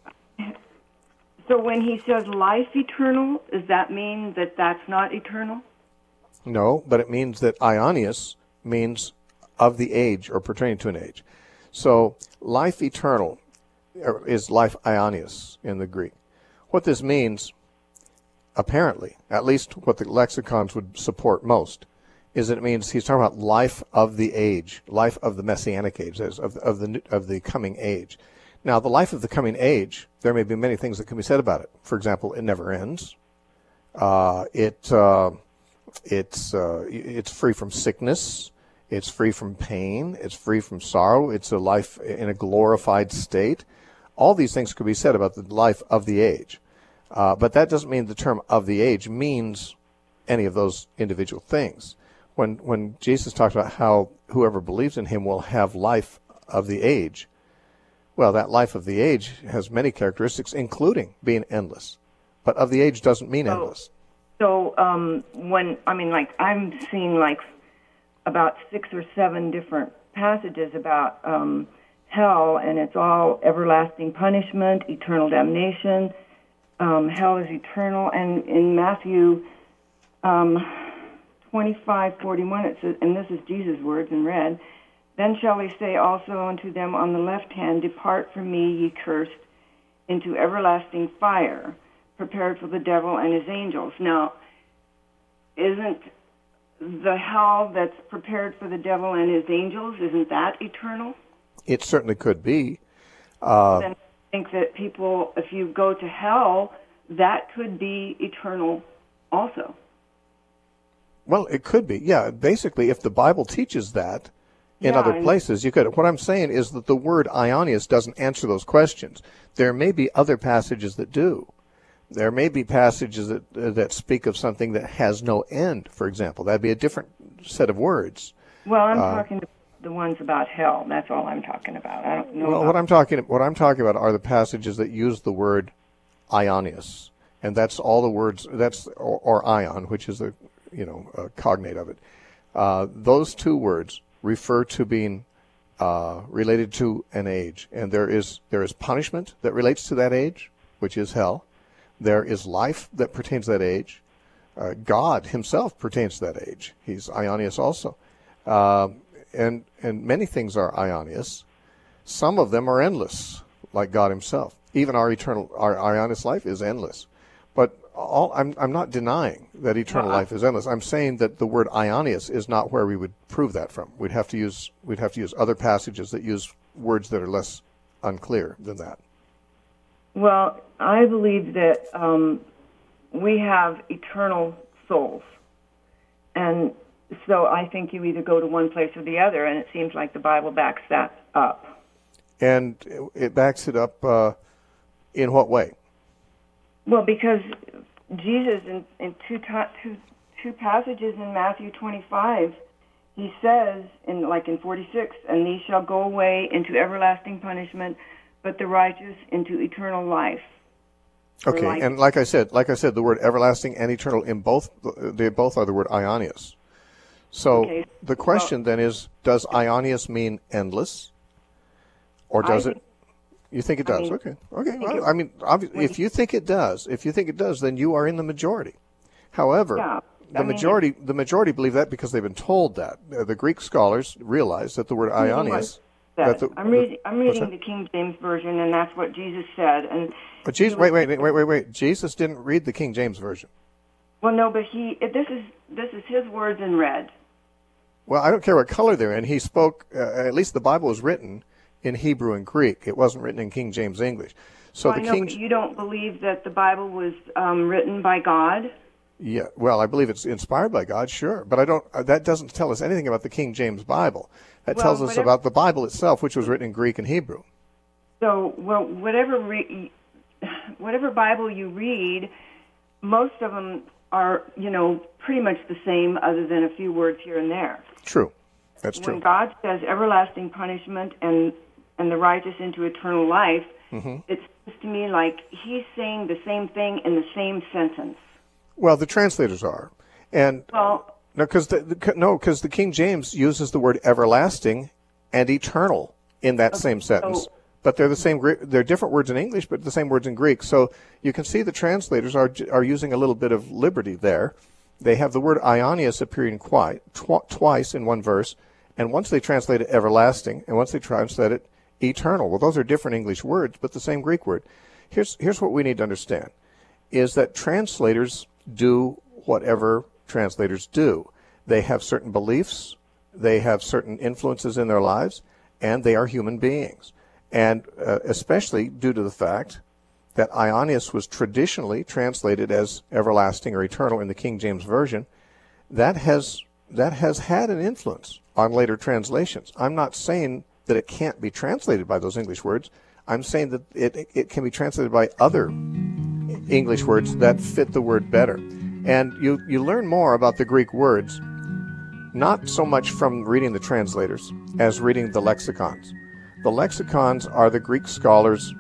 So when he says life eternal, does that mean that that's not eternal?
No, but it means that aionios means of the age or pertaining to an age. So life eternal is life aionios in the Greek. What this means, apparently, at least what the lexicons would support most, is that it means he's talking about life of the age, life of the messianic age, that is, of, of the of the coming age. Now, the life of the coming age, there may be many things that can be said about it. For example, it never ends. Uh, it uh, it's uh, it's free from sickness. It's free from pain. It's free from sorrow. It's a life in a glorified state. All these things could be said about the life of the age. Uh, but that doesn't mean the term of the age means any of those individual things. When when Jesus talks about how whoever believes in him will have life of the age, well, that life of the age has many characteristics, including being endless. But of the age doesn't mean
so,
endless.
So um, when, I mean, like, I'm seeing, like, about six or seven different passages about um, hell, and it's all everlasting punishment, eternal damnation. Um, hell is eternal. And in Matthew um, twenty-five forty-one, it says, and this is Jesus' words in red, "Then shall he say also unto them on the left hand, Depart from me, ye cursed, into everlasting fire, prepared for the devil and his angels." Now, isn't the hell that's prepared for the devil and his angels, isn't that eternal?
It certainly could be. Uh,
then I think that people, if you go to hell, that could be eternal also.
Well, it could be, yeah. Basically, if the Bible teaches that in
yeah,
other places, you could. What I'm saying is that the word aionios doesn't answer those questions. There may be other passages that do. There may be passages that uh, that speak of something that has no end, for example. That'd be a different set of words.
Well, I'm
uh,
talking to the ones about hell. That's all I'm talking about. I don't know.
Well,
about
what I'm talking what I'm talking about are the passages that use the word aionios, and that's all the words. That's or, or ion, which is the you know uh, cognate of it. Uh, those two words refer to being uh, related to an age, and there is there is punishment that relates to that age, which is hell. There is life that pertains to that age. Uh, God himself pertains to that age. He's aionios also. Uh, and and many things are aionios. Some of them are endless, like God himself. Even our eternal, our aionios life is endless. But all, I'm I'm not denying that eternal
no,
life is endless. I'm saying that the word aionios is not where we would prove that from. We'd have to use we'd have to use other passages that use words that are less unclear than that.
Well, I believe that um, we have eternal souls. And so I think you either go to one place or the other, and it seems like the Bible backs that up.
And it backs it up uh, in what way?
Well, because Jesus, in, in two, two, two passages in Matthew twenty-five, he says, in like in forty-six, and these shall go away into everlasting punishment, but the righteous into eternal life.
Okay,
life.
And like I said, like I said, the word everlasting and eternal in both, they both are the word aionios. So
okay.
the question well, then is, does aionios mean endless, or does
I
it? You think it does?
I mean,
okay. Okay.
I
Well,
it,
I mean, obviously, if you think it does, if you think it does, then you are in the majority. However,
yeah,
the
I mean,
majority, the majority believe that because they've been told that. Uh, the Greek scholars realize that the word aionios.
That
the,
I'm reading. I'm reading the King James version, and that's what Jesus said. And
but Jesus, wait, wait, wait, wait, wait. Jesus didn't read the King James version.
Well, no, but he. This is this is his words in red.
Well, I don't care what color they're in. He spoke. Uh, at least the Bible was written in Hebrew and Greek. It wasn't written in King James English. So
well,
the
I know,
King.
But you don't believe that the Bible was um, written by God?
Yeah. Well, I believe it's inspired by God, sure, but I don't. Uh, that doesn't tell us anything about the King James Bible. That
well,
tells us
whatever,
about the Bible itself, which was written in Greek and Hebrew.
So, well, whatever re- whatever Bible you read, most of them are, you know, pretty much the same, other than a few words here and there.
True. That's true.
When God says everlasting punishment and and the righteous into eternal life, mm-hmm. it seems to me like he's saying the same thing in the same sentence.
Well, the translators are, and
well,
no, because the, the no, because the King James uses the word everlasting and eternal in that
okay,
same sentence.
So,
but they're the same. They're different words in English, but the same words in Greek. So you can see the translators are are using a little bit of liberty there. They have the word aionios appearing quite, tw- twice in one verse, and once they translate it everlasting, and once they translate it eternal. Well, those are different English words, but the same Greek word. Here's here's what we need to understand, is that translators do whatever translators do. They have certain beliefs, they have certain influences in their lives, and they are human beings. And uh, especially due to the fact that aionios was traditionally translated as everlasting or eternal in the King James Version, that has that has had an influence on later translations. I'm not saying that it can't be translated by those English words. I'm saying that it it can be translated by other English words that fit the word better. And you, you learn more about the Greek words, not so much from reading the translators as reading the lexicons. The lexicons are the Greek scholars'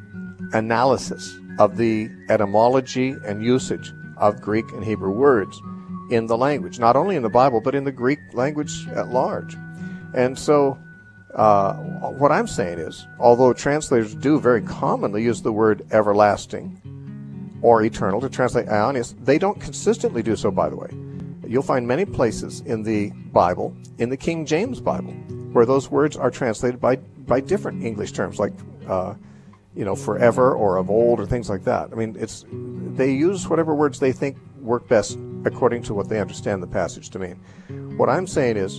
analysis of the etymology and usage of Greek and Hebrew words in the language, not only in the Bible, but in the Greek language at large. And so uh, what I'm saying is, although translators do very commonly use the word everlasting or eternal to translate aionios, they don't consistently do so, by the way. You'll find many places in the Bible, in the King James Bible, where those words are translated by, by different English terms, like, uh, you know, forever or of old or things like that. I mean, it's they use whatever words they think work best according to what they understand the passage to mean. What I'm saying is,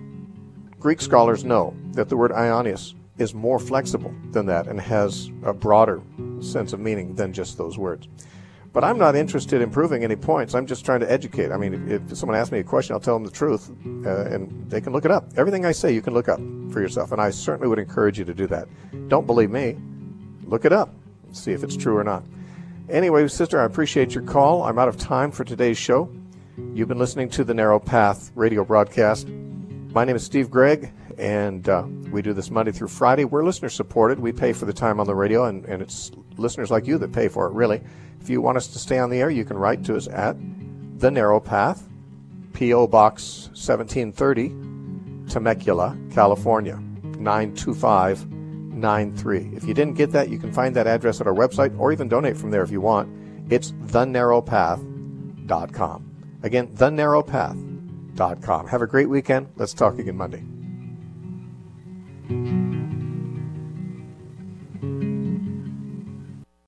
Greek scholars know that the word aionios is more flexible than that and has a broader sense of meaning than just those words. But I'm not interested in proving any points. I'm just trying to educate. I mean, if, if someone asks me a question, I'll tell them the truth, uh, and they can look it up. Everything I say, you can look up for yourself, and I certainly would encourage you to do that. Don't believe me. Look it up and see if it's true or not. Anyway, sister, I appreciate your call. I'm out of time for today's show. You've been listening to the Narrow Path radio broadcast. My name is Steve Gregg, and uh, we do this Monday through Friday. We're listener-supported. We pay for the time on the radio, and, and it's listeners like you that pay for it, really. If you want us to stay on the air, you can write to us at The Narrow Path, P O. Box seventeen thirty, Temecula, California, nine two five nine three. If you didn't get that, you can find that address at our website, or even donate from there if you want. It's the narrow path dot com. Again, the narrow path dot com. Have a great weekend. Let's talk again Monday.